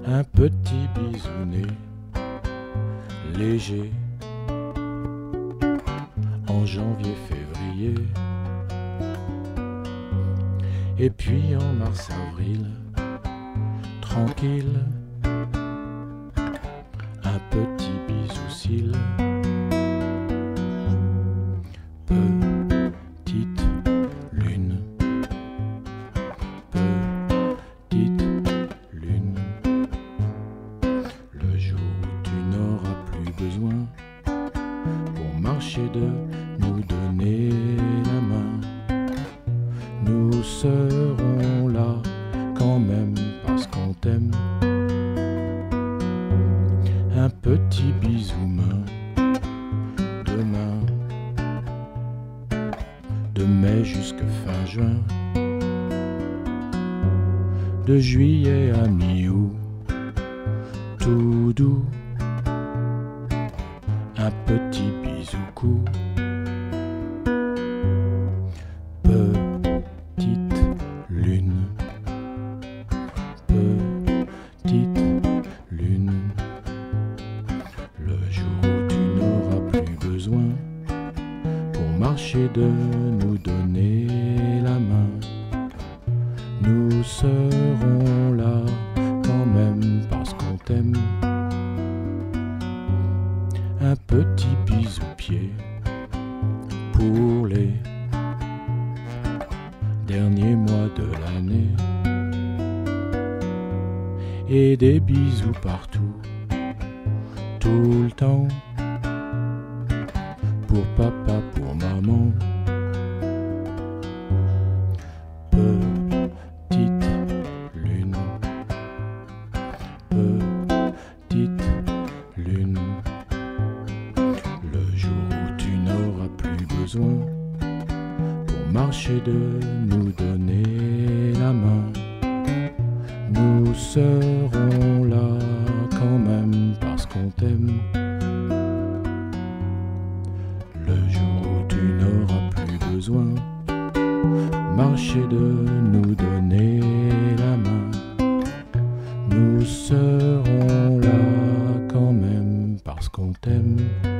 Un petit bisounet léger en janvier-février, et puis en mars-avril, tranquille, un petit bisou-cil. Petite lune, petite lune, le jour où tu n'auras plus besoin pour marcher de nous donner la main, nous serons là quand même parce qu'on t'aime. Un petit bisou main, demain, de mai jusque fin juin, de juillet à mi-août, tout doux, un petit bisou cou. Petite lune, petite lune, le jour où tu n'auras plus besoin pour marcher de nous donner la main, nous serons là quand même parce qu'on t'aime. Un petit bisou-pied pour les derniers mois de l'année, et des bisous partout, tout le temps, pour papa, pour maman. Petite lune, petite lune, le jour où tu n'auras plus besoin pour marcher de nous donner la main, nous serons là quand même parce qu'on t'aime. Le jour où tu n'auras plus besoin marcher de nous donner la main, nous serons là quand même parce qu'on t'aime.